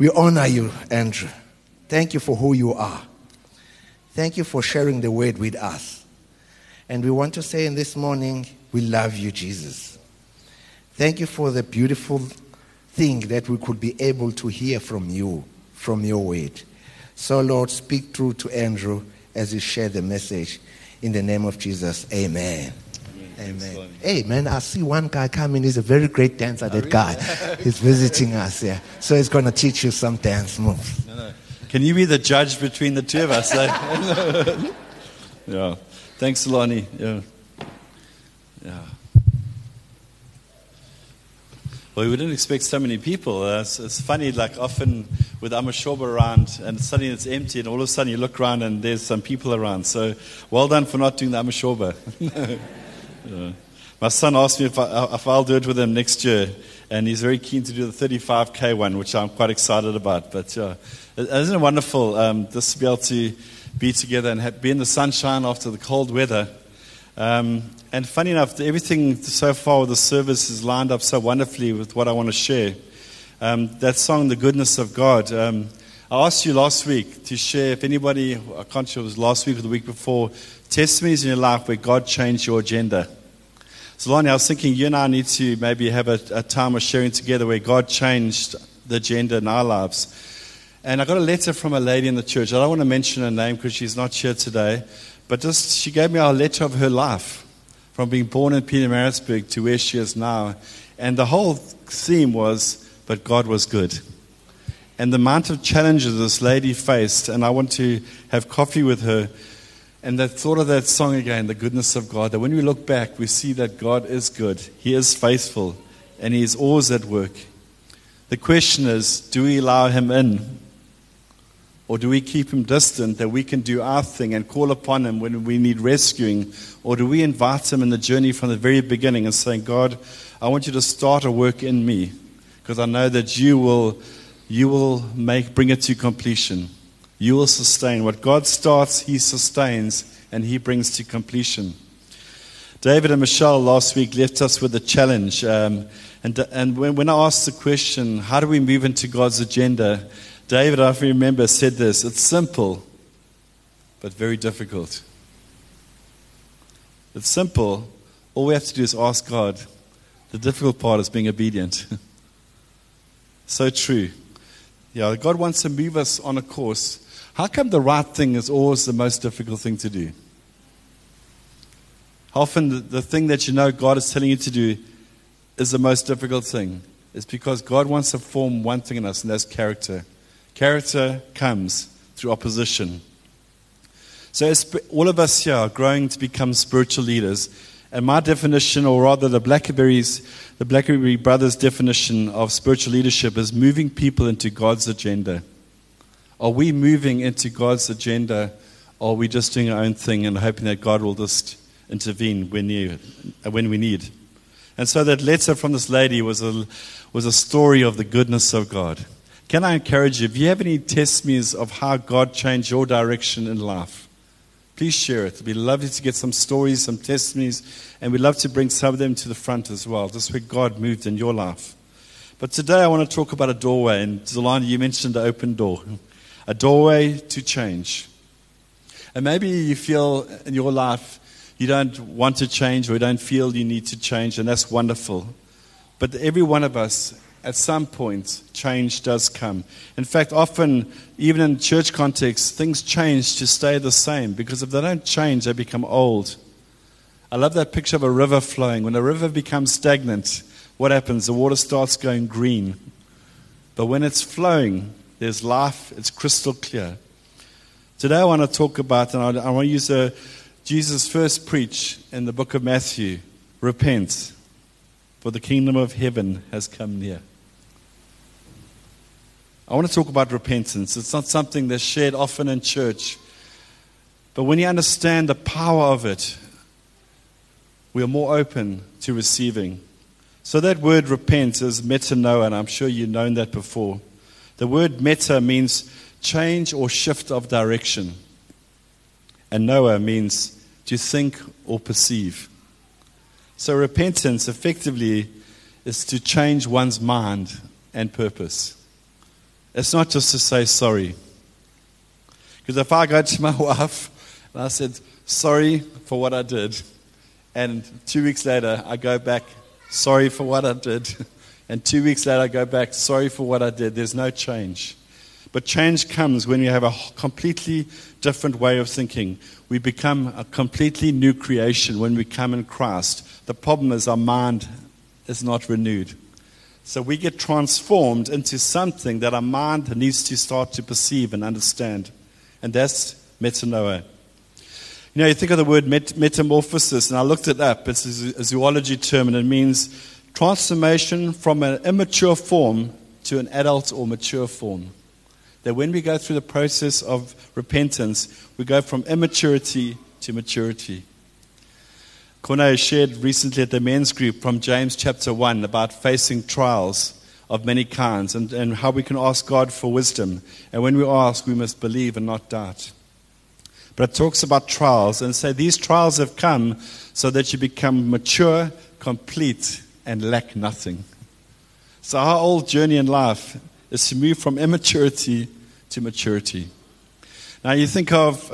We honor you, Andrew. Thank you for who you are. Thank you for sharing the word with us. And we want to say in this morning, we love you, Jesus. Thank you for the beautiful thing that we could be able to hear from you, from your word. So, Lord, speak through to Andrew as you share the message. In the name of Jesus, amen. Amen. Hey, man, I see one guy coming. He's a very great dancer, that guy. He's visiting us, yeah. So he's going to teach you some dance moves. No. Can you be the judge between the two of us? Yeah. Thanks, Lonnie. Yeah. Well, we didn't expect so many people. It's funny, like often with Amashoba around, and suddenly it's empty, and all of a sudden you look around and there's some people around. So well done for not doing the Amashoba. Yeah. My son asked me if I'll do it with him next year, and he's very keen to do the 35K one, which I'm quite excited about. But isn't it wonderful just to be able to be together and be in the sunshine after the cold weather? And funny enough, everything so far with the service is lined up so wonderfully with what I want to share. That song, The Goodness of God, I asked you last week to share, if anybody, I can't sure it was last week or the week before, testimonies in your life where God changed your agenda. So Lonnie, I was thinking you and I need to maybe have a time of sharing together where God changed the agenda in our lives. And I got a letter from a lady in the church. I don't want to mention her name because she's not here today. But just she gave me a letter of her life from being born in Pietermaritzburg to where she is now. And the whole theme was, but God was good. And the amount of challenges this lady faced, and I want to have coffee with her, and the thought of that song again, The Goodness of God, that when we look back, we see that God is good. He is faithful, and He is always at work. The question is, do we allow Him in? Or do we keep Him distant that we can do our thing and call upon Him when we need rescuing? Or do we invite Him in the journey from the very beginning and saying, God, I want you to start a work in me because I know that you will bring it to completion. You will sustain. What God starts, He sustains, and He brings to completion. David and Michelle last week left us with a challenge. And when I asked the question, how do we move into God's agenda? David, I remember, said this: it's simple, but very difficult. It's simple. All we have to do is ask God. The difficult part is being obedient. So true. Yeah, God wants to move us on a course. How come the right thing is always the most difficult thing to do? How often the thing that you know God is telling you to do is the most difficult thing? It's because God wants to form one thing in us, and that's character. Character comes through opposition. So as all of us here are growing to become spiritual leaders, and my definition, or rather the Blackberry Brothers' definition of spiritual leadership is moving people into God's agenda. Are we moving into God's agenda, or are we just doing our own thing and hoping that God will just intervene when we need? And so that letter from this lady was a story of the goodness of God. Can I encourage you, if you have any testimonies of how God changed your direction in life, please share it. It'd be lovely to get some stories, some testimonies, and we'd love to bring some of them to the front as well, just where God moved in your life. But today I want to talk about a doorway, and Zolani, you mentioned the open door. A doorway to change. And maybe you feel in your life you don't want to change, or you don't feel you need to change, and that's wonderful. But every one of us, at some point, change does come. In fact, often, even in church context, things change to stay the same, because if they don't change, they become old. I love that picture of a river flowing. When a river becomes stagnant, what happens? The water starts going green. But when it's flowing, there's life, it's crystal clear. Today I want to talk about, and I want to use Jesus' first preach in the book of Matthew, repent, for the kingdom of heaven has come near. I want to talk about repentance. It's not something that's shared often in church. But when you understand the power of it, we are more open to receiving. So that word repent is metanoia, and I'm sure you've known that before. The word meta means change or shift of direction. And noah means to think or perceive. So repentance effectively is to change one's mind and purpose. It's not just to say sorry. Because if I go to my wife and I said, sorry for what I did, and 2 weeks later I go back, sorry for what I did, and 2 weeks later I go back, sorry for what I did, there's no change. But change comes when you have a completely different way of thinking. We become a completely new creation when we come in Christ. The problem is our mind is not renewed. So we get transformed into something that our mind needs to start to perceive and understand. And that's metanoia. You know, you think of the word metamorphosis, and I looked it up. It's a zoology term, and it means transformation from an immature form to an adult or mature form. That when we go through the process of repentance, we go from immaturity to maturity. Corne shared recently at the men's group from James chapter 1 about facing trials of many kinds and how we can ask God for wisdom. And when we ask, we must believe and not doubt. But it talks about trials and say these trials have come so that you become mature, complete, and lack nothing. So our whole journey in life is to move from immaturity to maturity. Now you think of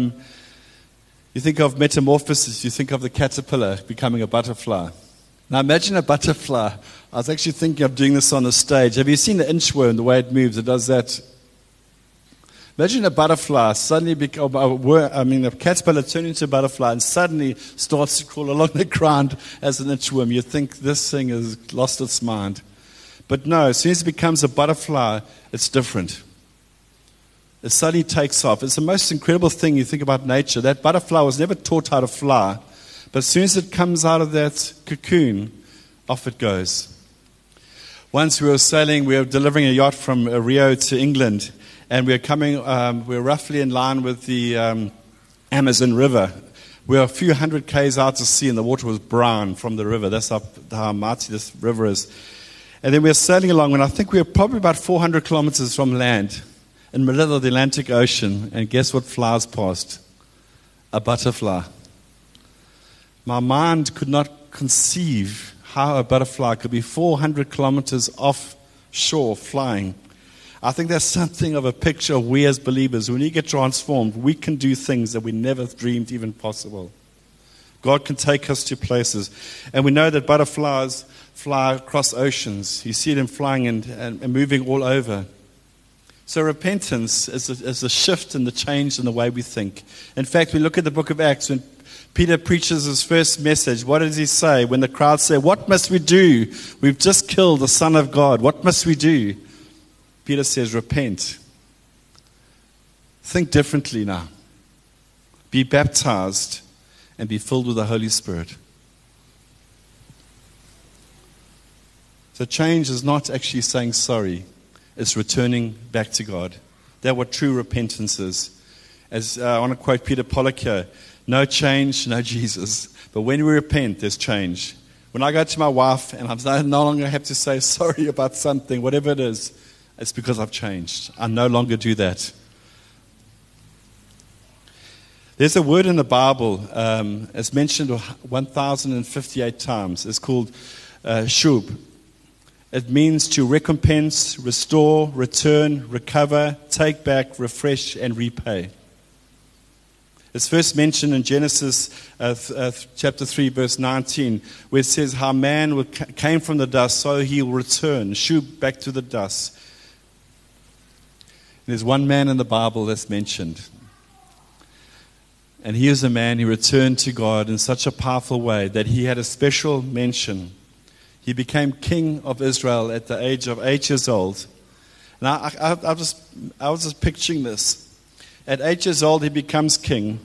metamorphosis, you think of the caterpillar becoming a butterfly. Now imagine a butterfly. I was actually thinking of doing this on the stage. Have you seen the inchworm, the way it moves? It does that. Imagine a butterfly suddenly a caterpillar turning into a butterfly and suddenly starts to crawl along the ground as an inchworm. You think this thing has lost its mind. But no, as soon as it becomes a butterfly, it's different. It suddenly takes off. It's the most incredible thing you think about nature. That butterfly was never taught how to fly. But as soon as it comes out of that cocoon, off it goes. Once we were delivering a yacht from Rio to England, and we were roughly in line with the Amazon River. We were a few hundred k's out to sea, and the water was brown from the river. That's how mighty this river is. And then we were sailing along, and I think we were probably about 400 kilometers from land, in the middle of the Atlantic Ocean, and guess what flies past? A butterfly. My mind could not conceive how a butterfly could be 400 kilometers offshore flying. I think that's something of a picture of we as believers. When you get transformed, we can do things that we never dreamed even possible. God can take us to places. And we know that butterflies fly across oceans. You see them flying and moving all over. So repentance is a shift in the change in the way we think. In fact, we look at the book of Acts when Peter preaches his first message. What does he say? When the crowd say, "What must we do? We've just killed the Son of God. What must we do?" Peter says, "Repent. Think differently now. Be baptized and be filled with the Holy Spirit." So change is not actually saying sorry. It's returning back to God. That's what true repentance is. As I want to quote Peter Pollock here, no change, no Jesus. But when we repent, there's change. When I go to my wife and I no longer have to say sorry about something, whatever it is, it's because I've changed. I no longer do that. There's a word in the Bible, it's mentioned 1,058 times. It's called shub. It means to recompense, restore, return, recover, take back, refresh, and repay. It's first mentioned in Genesis chapter 3, verse 19, where it says how man came from the dust, so he will return, shub, back to the dust. And there's one man in the Bible that's mentioned. And he is a man who returned to God in such a powerful way that he had a special mention. He became king of Israel at the age of 8 years old. And I was just picturing this. At 8 years old, he becomes king.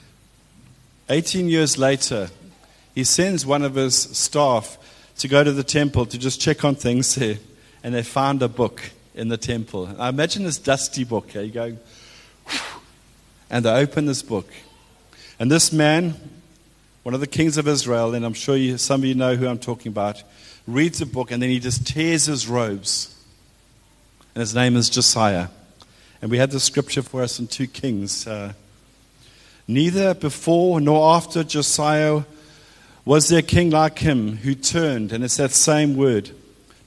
18 years later, he sends one of his staff to go to the temple to just check on things there. And they found a book in the temple. I imagine this dusty book. You go, and they open this book. And this man, one of the kings of Israel, and I'm sure some of you know who I'm talking about, reads the book and then he just tears his robes. And his name is Josiah. And we had the scripture for us in 2 Kings. Neither before nor after Josiah was there a king like him who turned, and it's that same word,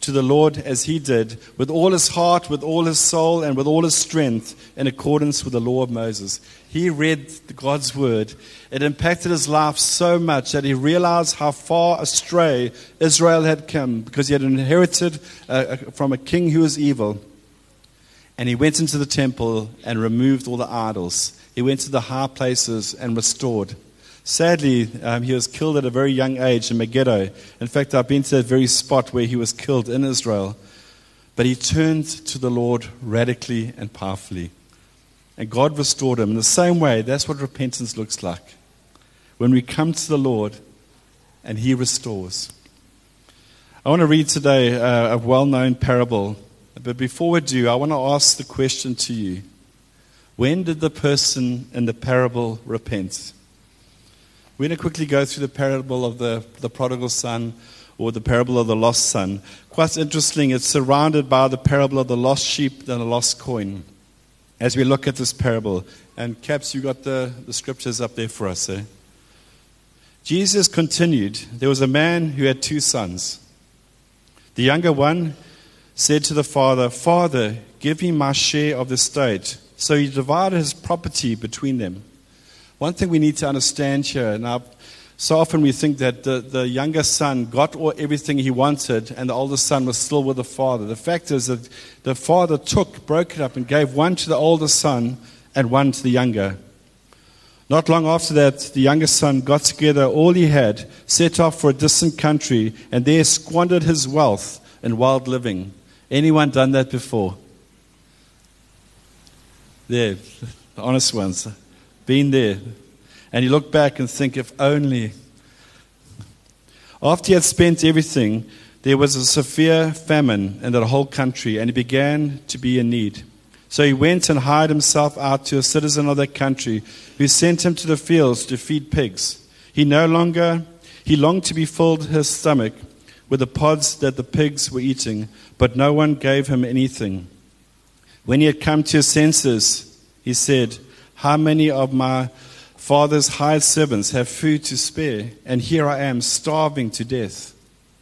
to the Lord as he did, with all his heart, with all his soul, and with all his strength, in accordance with the law of Moses. He read God's word. It impacted his life so much that he realized how far astray Israel had come, because he had inherited from a king who was evil. And he went into the temple and removed all the idols. He went to the high places and restored. Sadly, he was killed at a very young age in Megiddo. In fact, I've been to that very spot where he was killed in Israel. But he turned to the Lord radically and powerfully. And God restored him. In the same way, that's what repentance looks like. When we come to the Lord and he restores. I want to read today a well-known parable. But before we do, I want to ask the question to you. When did the person in the parable repent? We're going to quickly go through the parable of the prodigal son, or the parable of the lost son. Quite interesting, it's surrounded by the parable of the lost sheep and the lost coin. As we look at this parable, and Caps, you got the scriptures up there for us, eh? Jesus continued, there was a man who had 2 sons. The younger one said to the father, "Father, give me my share of the estate." So he divided his property between them. One thing we need to understand here, now, so often we think that the younger son got everything he wanted and the older son was still with the father. The fact is that the father broke it up and gave one to the older son and one to the younger. Not long after that, the younger son got together all he had, set off for a distant country, and there squandered his wealth in wild living. Anyone done that before? There, the honest ones. Been there. And you look back and think, if only. After he had spent everything, there was a severe famine in the whole country, and he began to be in need. So he went and hired himself out to a citizen of that country, who sent him to the fields to feed pigs. He longed to be filled his stomach with the pods that the pigs were eating, but no one gave him anything. When he had come to his senses, he said, "How many of my father's hired servants have food to spare, and here I am starving to death?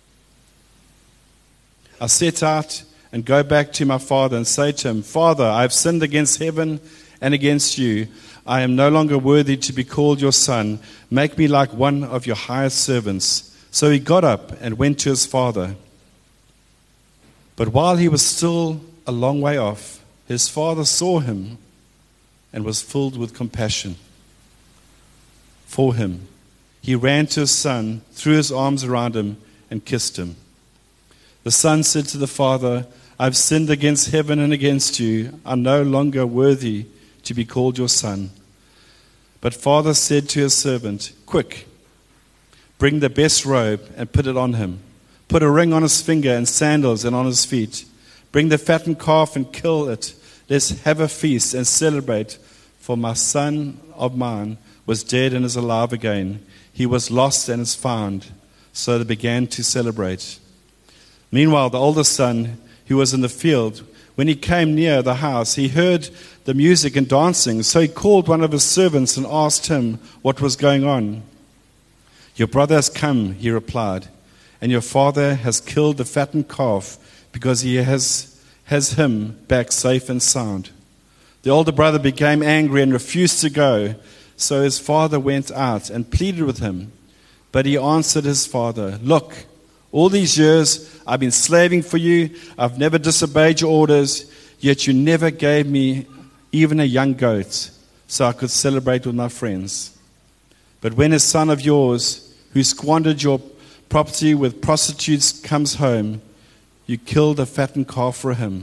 I set out and go back to my father and say to him, 'Father, I have sinned against heaven and against you. I am no longer worthy to be called your son. Make me like one of your hired servants.' So he got up and went to his father. But while he was still a long way off, his father saw him and was filled with compassion for him. He ran to his son, threw his arms around him, and kissed him. The son said to the father, 'I've sinned against heaven and against you. I'm no longer worthy to be called your son.' But father said to his servant, 'Quick, bring the best robe and put it on him. Put a ring on his finger and sandals and on his feet. Bring the fattened calf and kill it. Let's have a feast and celebrate, for my son of mine was dead and is alive again. He was lost and is found.' So they began to celebrate. Meanwhile, the older son, who was in the field, when he came near the house, he heard the music and dancing. So he called one of his servants and asked him what was going on. 'Your brother has come,' he replied, 'and your father has killed the fattened calf because he has him back safe and sound.' The older brother became angry and refused to go. So his father went out and pleaded with him. But he answered his father, 'Look, all these years I've been slaving for you. I've never disobeyed your orders, yet you never gave me even a young goat so I could celebrate with my friends. But when a son of yours who squandered your property with prostitutes comes home, you killed a fattened calf for him.'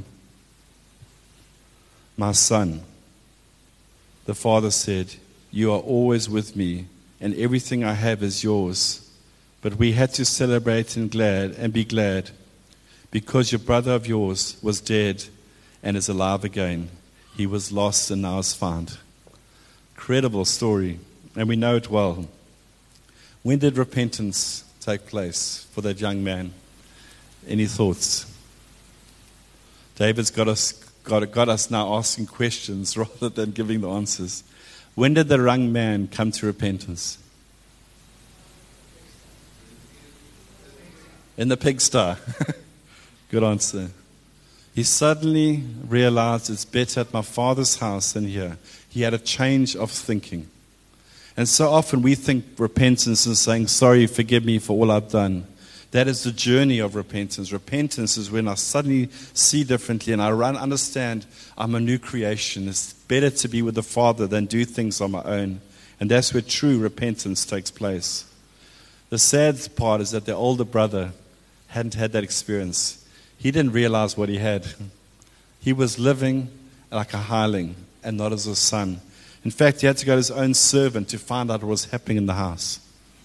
'My son,' the father said, 'you are always with me, and everything I have is yours. But we had to celebrate and be glad, because your brother of yours was dead and is alive again. He was lost and now is found.'" Incredible story, and we know it well. When did repentance take place for that young man? Any thoughts? David's got us now asking questions rather than giving the answers. When did the young man come to repentance? In the pigsty. Good answer. He suddenly realized it's better at my Father's house than here. He had a change of thinking. And so often we think repentance is saying, sorry, forgive me for all I've done. That is the journey of repentance. Repentance is when I suddenly see differently and I understand I'm a new creation. It's better to be with the Father than do things on my own. And that's where true repentance takes place. The sad part is that the older brother hadn't had that experience. He didn't realize what he had. He was living like a hireling and not as a son. In fact, he had to go to his own servant to find out what was happening in the house.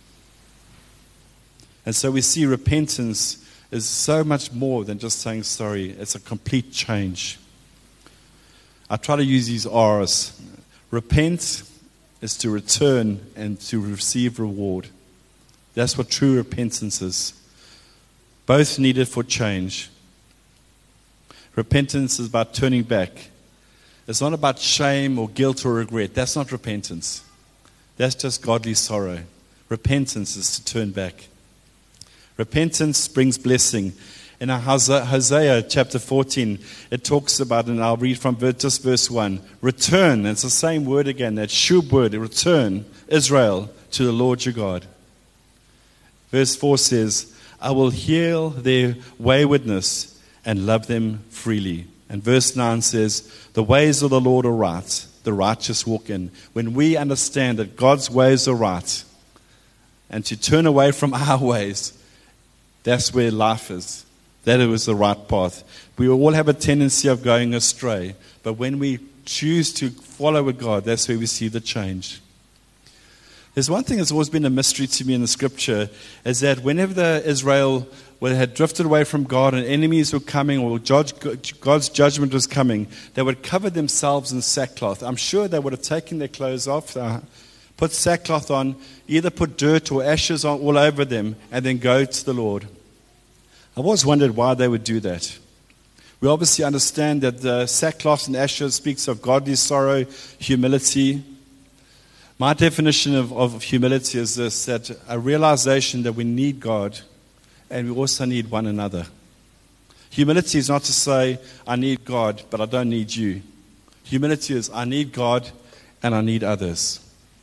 And so we see repentance is so much more than just saying sorry. It's a complete change. I try to use these R's. Repent is to return and to receive reward. That's what true repentance is. Both needed for change. Repentance is about turning back. It's not about shame or guilt or regret. That's not repentance. That's just godly sorrow. Repentance is to turn back. Repentance brings blessing. In Hosea chapter 14, it talks about, and I'll read from just verse 1, return, it's the same word again, that shub word, return, Israel, to the Lord your God. Verse 4 says, I will heal their waywardness and love them freely. And verse 9 says, the ways of the Lord are right, the righteous walk in. When we understand that God's ways are right, and to turn away from our ways, that's where life is. That it was the right path. We all have a tendency of going astray. But when we choose to follow with God, that's where we see the change. There's one thing that's always been a mystery to me in the scripture, is that whenever Israel had drifted away from God and enemies were coming, or God's judgment was coming, they would cover themselves in sackcloth. I'm sure they would have taken their clothes off, put sackcloth on, either put dirt or ashes on all over them, and then go to the Lord. I've always wondered why they would do that. We obviously understand that the sackcloth and ashes speaks of godly sorrow, humility. My definition of humility is this, that a realization that we need God and we also need one another. Humility is not to say, I need God, but I don't need you. Humility is, I need God and I need others.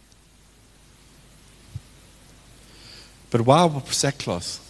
But why sackcloth?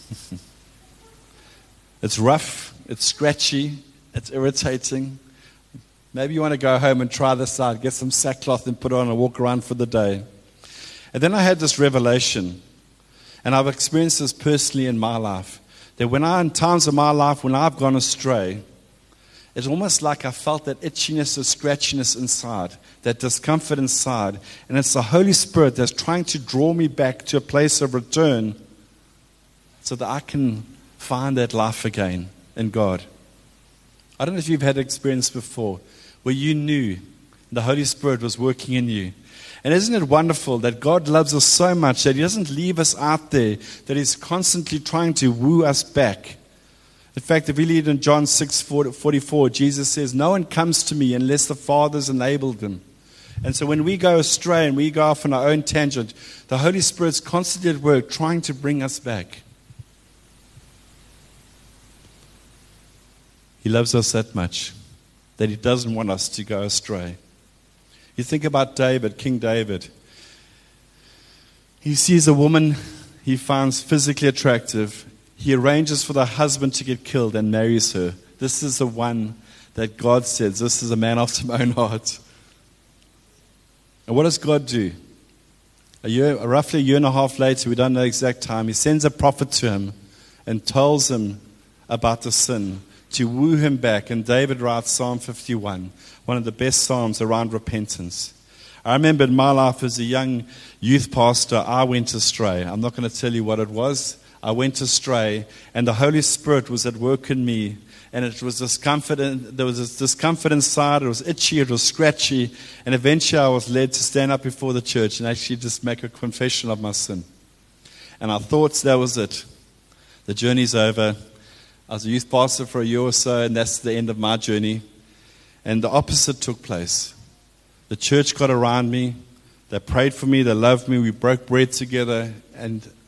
It's rough, it's scratchy, it's irritating. Maybe you want to go home and try this out, get some sackcloth and put it on and walk around for the day. And then I had this revelation, and I've experienced this personally in my life, that in times of my life when I've gone astray, it's almost like I felt that itchiness or scratchiness inside, that discomfort inside, and it's the Holy Spirit that's trying to draw me back to a place of return so that I can find that life again in God. I don't know if you've had experience before where you knew the Holy Spirit was working in you. And isn't it wonderful that God loves us so much that He doesn't leave us out there, that He's constantly trying to woo us back. In fact, if we read in John 6:44, Jesus says, no one comes to me unless the Father's enabled them. And so when we go astray and we go off on our own tangent, the Holy Spirit's constantly at work trying to bring us back. He loves us that much that He doesn't want us to go astray. You think about David, King David. He sees a woman he finds physically attractive. He arranges for the husband to get killed and marries her. This is the one that God says, this is a man after my own heart. And what does God do? Roughly a year and a half later, we don't know the exact time, He sends a prophet to him and tells him about the sin, to woo him back. And David writes Psalm 51, one of the best psalms around repentance. I remember in my life as a young youth pastor, I went astray. I'm not going to tell you what it was. I went astray, and the Holy Spirit was at work in me, and it was discomfort. There was this discomfort inside. It was itchy, it was scratchy, and eventually I was led to stand up before the church and actually just make a confession of my sin. And I thought that was it. The journey's over. I was a youth pastor for a year or so, and that's the end of my journey. And the opposite took place. The church got around me. They prayed for me. They loved me. We broke bread together. And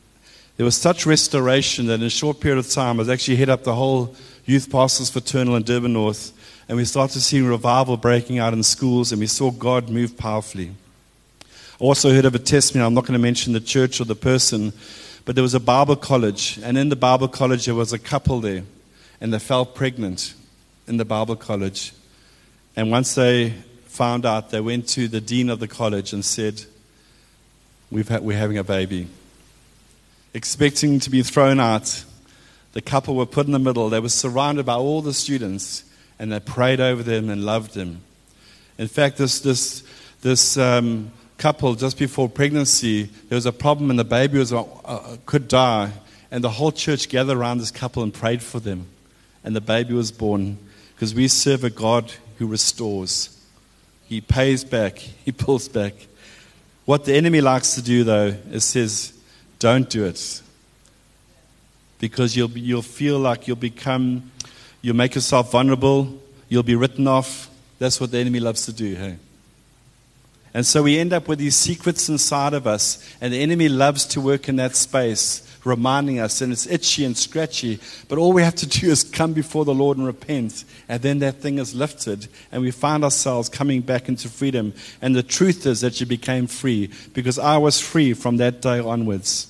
There was such restoration that in a short period of time, I was actually head up the whole Youth Pastors Fraternal in Durban North, and we started seeing revival breaking out in schools, and we saw God move powerfully. I also heard of a testimony. I'm not going to mention the church or the person, but there was a Bible college, and in the Bible college there was a couple there, and they fell pregnant in the Bible college. And once they found out, they went to the dean of the college and said, we're having a baby. Expecting to be thrown out, the couple were put in the middle. They were surrounded by all the students, and they prayed over them and loved them. In fact, this couple, just before pregnancy, there was a problem, and the baby could die. And the whole church gathered around this couple and prayed for them. And the baby was born, because we serve a God who restores. He pays back. He pulls back. What the enemy likes to do, though, is says, don't do it. Because you'll feel like you'll make yourself vulnerable. You'll be written off. That's what the enemy loves to do, hey? And so we end up with these secrets inside of us, and the enemy loves to work in that space, reminding us, and it's itchy and scratchy, but all we have to do is come before the Lord and repent, and then that thing is lifted, and we find ourselves coming back into freedom. And the truth is that you became free, because I was free from that day onwards.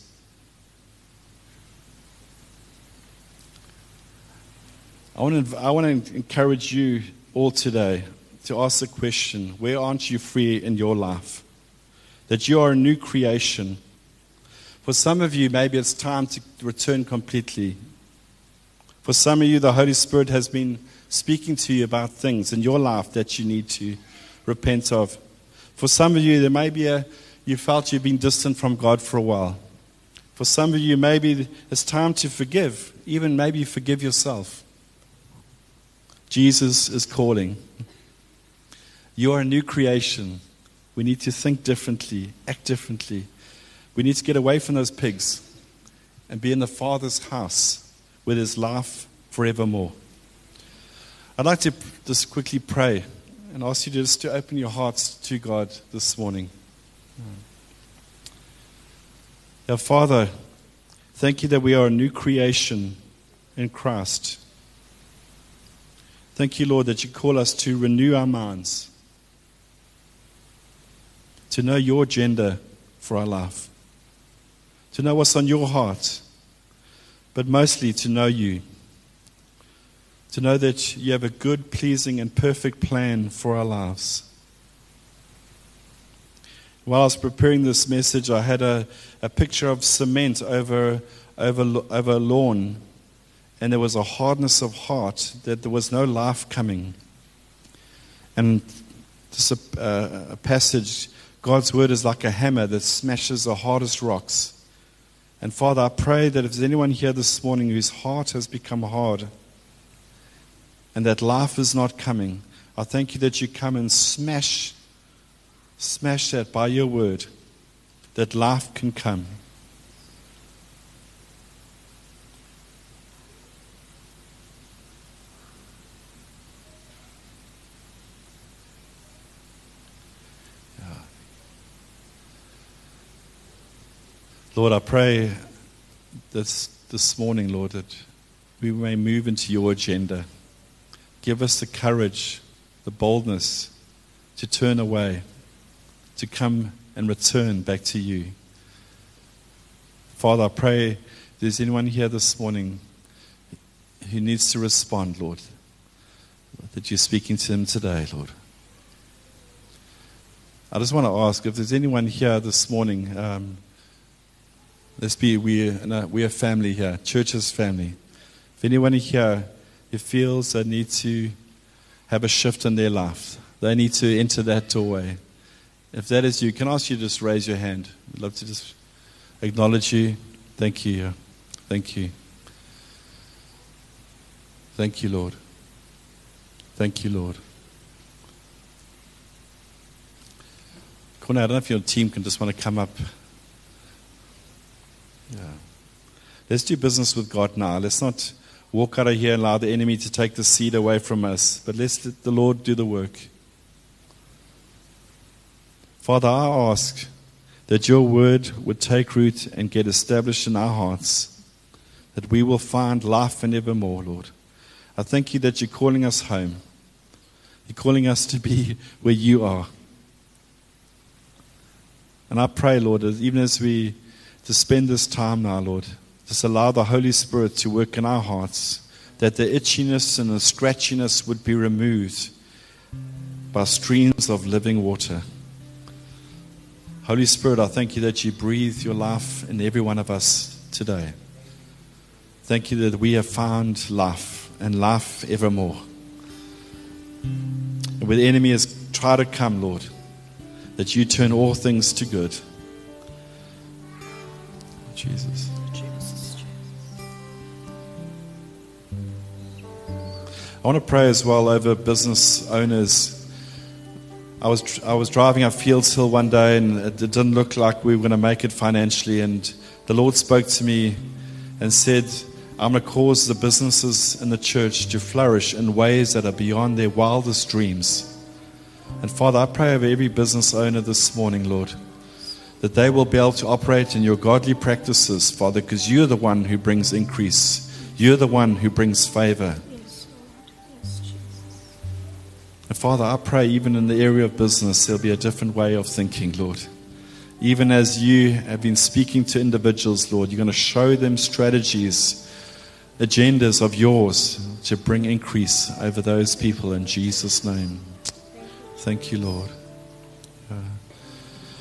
I want to encourage you all today to ask the question, where aren't you free in your life? That you are a new creation. For some of you, maybe it's time to return completely. For some of you, the Holy Spirit has been speaking to you about things in your life that you need to repent of. For some of you, there may be you felt you've been distant from God for a while. For some of you, maybe it's time to forgive, even maybe forgive yourself. Jesus is calling. You are a new creation. We need to think differently, act differently. We need to get away from those pigs and be in the Father's house with His life forevermore. I'd like to just quickly pray and ask you just to open your hearts to God this morning. Our Father, thank you that we are a new creation in Christ. Thank you, Lord, that you call us to renew our minds, to know your agenda for our life, to know what's on your heart, but mostly to know you, to know that you have a good, pleasing, and perfect plan for our lives. While I was preparing this message, I had a picture of cement over a lawn, and there was a hardness of heart that there was no life coming. And just a passage, God's word is like a hammer that smashes the hardest rocks. And Father, I pray that if there's anyone here this morning whose heart has become hard and that life is not coming, I thank you that you come and smash that by your word, that life can come. Lord, I pray this morning, Lord, that we may move into your agenda. Give us the courage, the boldness to turn away, to come and return back to you. Father, I pray if there's anyone here this morning who needs to respond, Lord, that you're speaking to them today, Lord. I just want to ask if there's anyone here this morning. We're a family here, church's family. If anyone here who feels they need to have a shift in their life, they need to enter that doorway. If that is you, can I ask you to just raise your hand? I'd love to just acknowledge you. Thank you. Thank you. Thank you, Lord. Thank you, Lord. Corner, I don't know if your team can just want to come up. Yeah. Let's do business with God now. Let's not walk out of here and allow the enemy to take the seed away from us, but let's let the Lord do the work. Father, I ask that your word would take root and get established in our hearts, that we will find life and evermore, Lord. I thank you that you're calling us home. You're calling us to be where you are. And I pray, Lord, that even as we to spend this time now, Lord, just allow the Holy Spirit to work in our hearts, that the itchiness and the scratchiness would be removed by streams of living water. Holy Spirit, I thank you that you breathe your life in every one of us today. Thank you that we have found life and life evermore. And where the enemy has tried to come, Lord, that you turn all things to good. Jesus. I want to pray as well over business owners. I was driving up Fields Hill one day, and it didn't look like we were going to make it financially. And the Lord spoke to me and said, I'm going to cause the businesses in the church to flourish in ways that are beyond their wildest dreams. And Father, I pray over every business owner this morning, Lord, that they will be able to operate in your godly practices, Father, because you're the one who brings increase. You're the one who brings favor. And Father, I pray even in the area of business, there'll be a different way of thinking, Lord. Even as you have been speaking to individuals, Lord, you're going to show them strategies, agendas of yours to bring increase over those people in Jesus' name. Thank you, Lord.